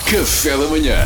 Café da manhã.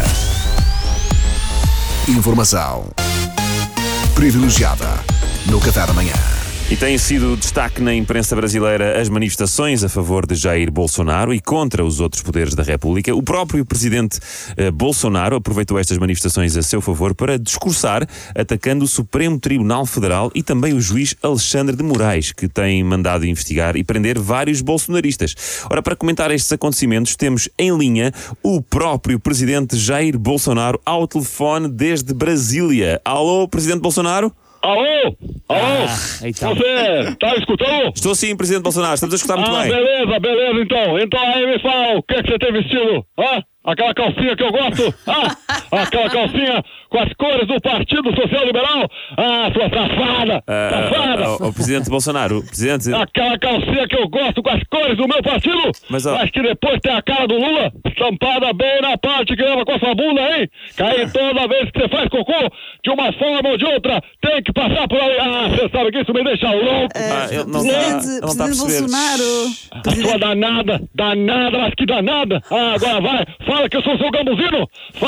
Informação privilegiada no Café da manhã. E tem sido destaque na imprensa brasileira as manifestações a favor de Jair Bolsonaro e contra os outros poderes da República. O próprio presidente Bolsonaro aproveitou estas manifestações a seu favor para discursar, atacando o Supremo Tribunal Federal e também o juiz Alexandre de Moraes, que tem mandado investigar e prender vários bolsonaristas. Ora, para comentar estes acontecimentos, temos em linha o próprio presidente Jair Bolsonaro ao telefone desde Brasília. Alô, presidente Bolsonaro? Alô? Alô? Então. Você tá escutando? Estou sim, presidente Bolsonaro, estamos a escutar muito bem. Beleza então. Então aí me fala, o que você tem vestido? Aquela calcinha que eu gosto? Aquela calcinha com as cores do Partido Social Liberal? Sua safada! O presidente Bolsonaro, presidente... Aquela calcinha que eu gosto com as cores do meu partido? Mas que depois tem a cara do Lula estampada bem na parte que leva com a sua bunda, hein? Que aí toda vez que você faz cocô, de uma forma ou de outra, tem que passar por ali. Você sabe que isso me deixa louco. Presidente Bolsonaro. Sua danada, mas que danada. Agora vai, fala que eu sou seu gambuzino.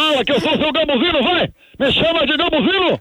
Vai. Me chama de gambuzino.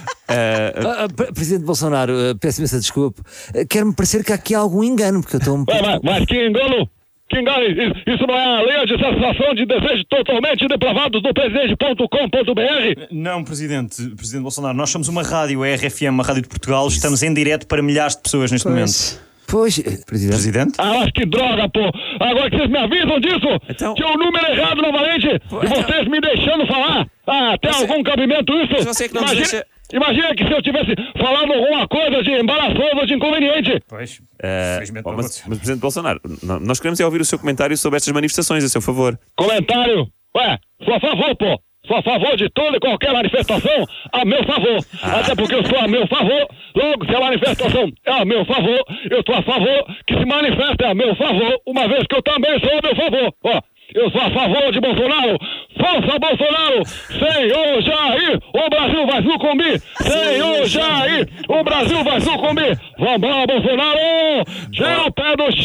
Presidente Bolsonaro, peço imensa desculpa. Quer-me parecer que há aqui algum engano, porque eu estou um pouco... Mas que engano? Que engano? Isso não é a lei de satisfação de desejos totalmente depravados do presidente.com.br? Não, Presidente Bolsonaro, nós somos uma rádio, a RFM, uma rádio de Portugal, estamos em direto para milhares de pessoas neste momento. Pois, Presidente? Mas que droga, pô! Agora que vocês me avisam disso, então... que o número é errado novamente, e vocês me deixando falar. Tem algum cabimento isso? Mas você que não deixa... Imagina que se eu tivesse falado alguma coisa de embaraçoso ou de inconveniente. Pois, mas presidente Bolsonaro, nós queremos ouvir o seu comentário sobre estas manifestações, a seu favor. Comentário? Sou a favor, pô. Sou a favor de toda e qualquer manifestação a meu favor. Até porque eu sou a meu favor. Logo, se a manifestação é a meu favor, eu estou a favor que se manifeste a meu favor, uma vez que eu também sou a meu favor. Eu sou a favor de Bolsonaro. Força Bolsonaro! Senhor Jair, o Brasil vai sucumbir! Senhor Jair, o Brasil vai sucumbir! Vamos, Bolsonaro! Tira o pé do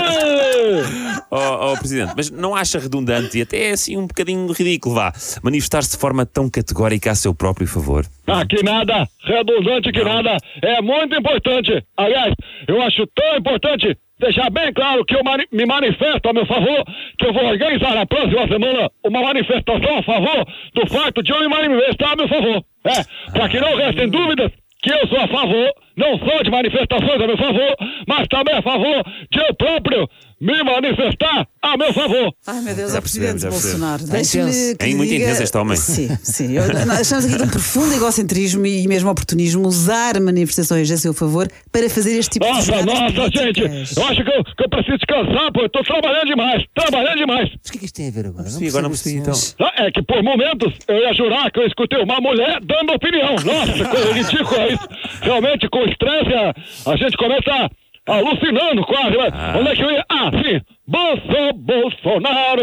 chão! Presidente, mas não acha redundante e até assim um bocadinho ridículo, manifestar-se de forma tão categórica a seu próprio favor? Que nada! Redundante que nada! É muito importante! Aliás, eu acho tão importante deixar bem claro que eu me manifesto a meu favor, que eu vou organizar na próxima semana uma manifestação a favor do fato de eu me manifestar a meu favor. Para que não restem dúvidas que eu sou a favor, não só de manifestações a meu favor, mas também a favor de eu próprio me manifestar a meu favor. Ai, meu Deus, Presidente Bolsonaro. É muito intenso este homem. Sim. Nós estamos aqui de um profundo egocentrismo e mesmo oportunismo, usar manifestações a seu favor para fazer este tipo de Nossa, gente, eu acho que eu preciso descansar, pô, eu tô trabalhando demais. Mas o que é que isto tem a ver agora? Não percebi. É que por momentos eu ia jurar que eu escutei uma mulher dando opinião. Nossa, que coisa ridícula isso. Realmente, com estresse, a gente começa alucinando quase. Onde é que eu ia? Sim. Bolsonaro,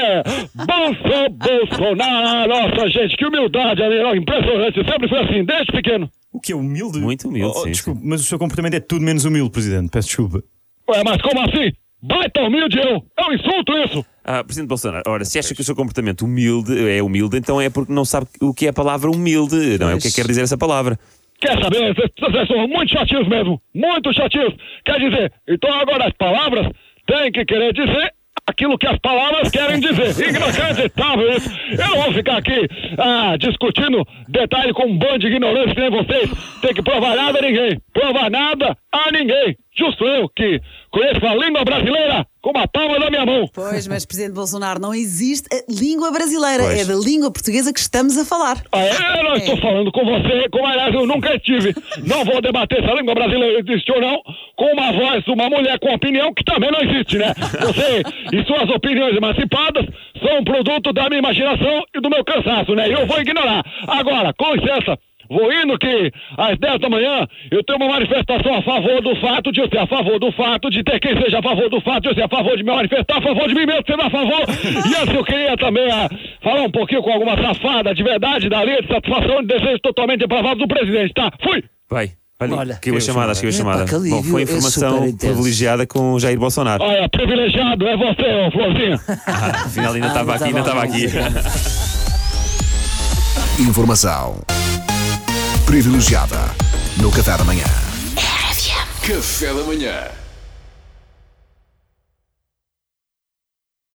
Bolsonaro. Nossa, gente, que humildade ali, impressionante. Sempre foi assim, desde pequeno. O que é humilde? Muito humilde, sim. Desculpe, mas o seu comportamento é tudo menos humilde, Presidente. Peço desculpa. Mas como assim? Baita humilde eu insulto isso. Presidente Bolsonaro, ora, se acha que o seu comportamento é humilde, então é porque não sabe o que é a palavra humilde, não é? O que é que quer dizer essa palavra? Quer saber? Vocês são muito chatinhos mesmo. Muito chatinhos. Quer dizer, então agora as palavras têm que querer dizer aquilo que as palavras querem dizer. Inacreditável isso. Eu não vou ficar aqui discutindo detalhe com um bando de ignorantes que nem vocês. Tem que provar nada a ninguém. Provar nada a ninguém. Justo eu que conheço a língua brasileira com a palma da minha mão. Pois, mas Presidente Bolsonaro, não existe a língua brasileira. É da língua portuguesa que estamos a falar. Eu não estou falando com você, como aliás eu nunca estive. Não vou debater se a língua brasileira existe ou não com uma voz de uma mulher com opinião que também não existe, né? Você e suas opiniões emancipadas são produto da minha imaginação e do meu cansaço, né? E eu vou ignorar. Agora, com licença, vou indo que às 10 da manhã eu tenho uma manifestação a favor do fato de eu ser a favor do fato de ter quem seja a favor do fato de eu ser a favor de me manifestar a favor de mim mesmo sendo a favor. E assim eu queria também falar um pouquinho com alguma safada de verdade da linha de satisfação de desejos totalmente depravados do presidente, tá? Fui! Vai Olha, caiu a chamada. Epá, que alívio, Bom, foi é informação super intenso. privilegiada com o Jair Bolsonaro. Olha, privilegiado é você, ô Florzinho. Afinal, ainda estava aqui. Informação privilegiada no Café da Manhã. Café da Manhã.